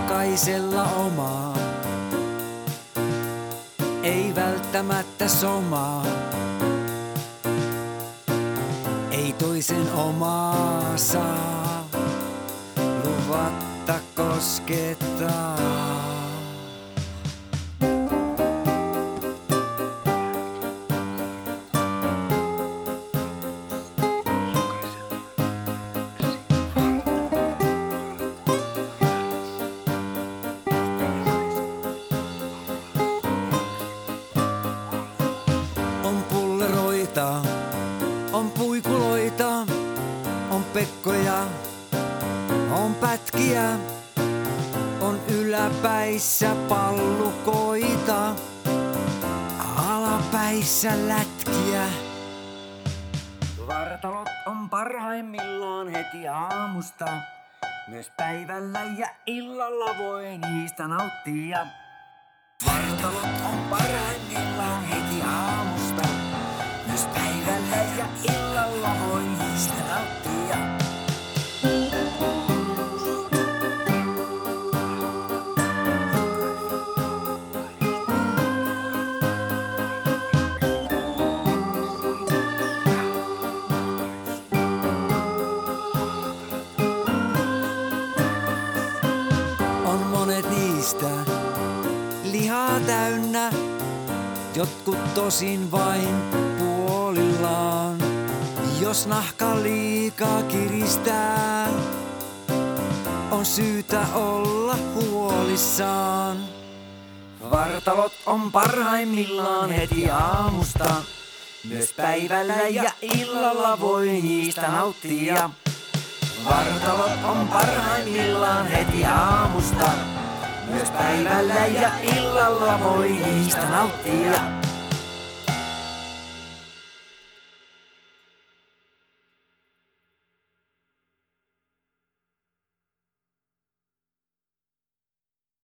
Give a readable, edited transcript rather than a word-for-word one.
jokaisella omaa, ei välttämättä somaa. Ei toisen omaa saa luvatta koskettaa. On pulleroita, on puikuloita, on pekkoja, on pätkiä, on yläpäissä pallukoita, alapäissä lätkiä. Vartalot on parhaimmillaan heti aamusta, myös päivällä ja illalla voi niistä nauttia. Vartalot on parhaimmillaan heti aamusta, myös päivällä ja illalla voi niistä nauttia. On monet niistä lihaa täynnä, jotkut tosin vain puolillaan. Jos nahka liikaa kiristää, on syytä olla huolissaan. Vartalot on parhaimmillaan heti aamusta, myös päivällä ja illalla voi niistä nauttia. Vartalot on parhaimmillaan heti aamusta, myös päivällä ja illalla voi niistä nauttia.